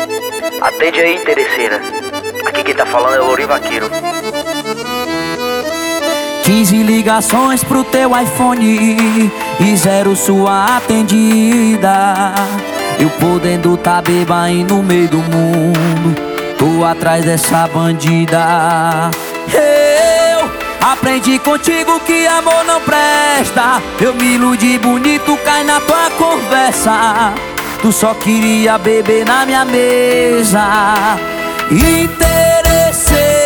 Atende aí, interesseira. Aqui quem tá falando é o Lourinho Vaqueiro. 15 ligações pro teu iPhone e 0 sua atendida. Eu podendo tá beba aí no meio do mundo, tô atrás dessa bandida. Eu aprendi contigo que amor não presta. Eu me iludi bonito, cai na tua conversa. Tu só queria beber na minha mesa. Interesseira.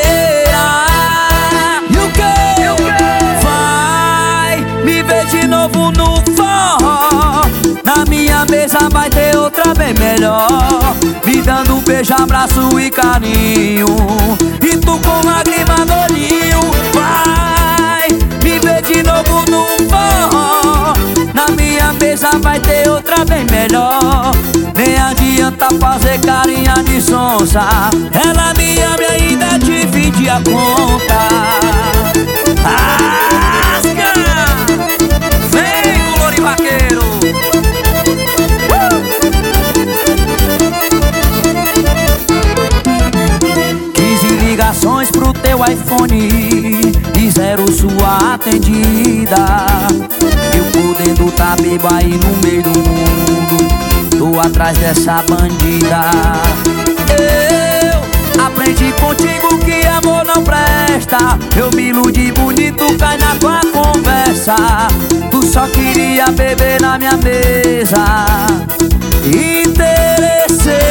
E o quê? Vai me ver de novo no forró. Na minha mesa vai ter outra bem melhor, me dando um beijo, abraço e carinho, e tu com lágrima no olhinho. Vai me ver de novo no forró. Na minha mesa vai ter outra bem melhor. Nem adianta fazer carinha de sonsa, ela me ama e ainda divide a conta. Asca! Vem com o Lourinho Vaqueiro. 15 ligações pro teu iPhone e 0 sua atendida. Eu podendo tá beba aí no meio do mundo, tô atrás dessa bandida. Eu aprendi contigo que amor não presta. Eu me iludi bonito, cai na tua conversa. Tu só queria beber na minha mesa. Interesseira.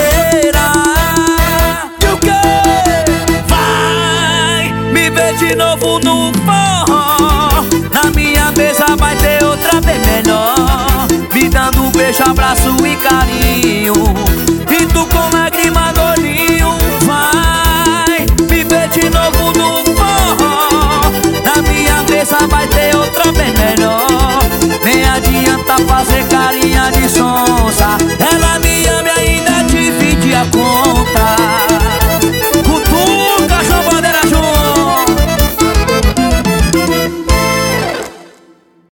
E o quê? Vai me ver de novo no forró. Na minha mesa vai ter outra bem melhor, me dando um beijo, abraço e carinho,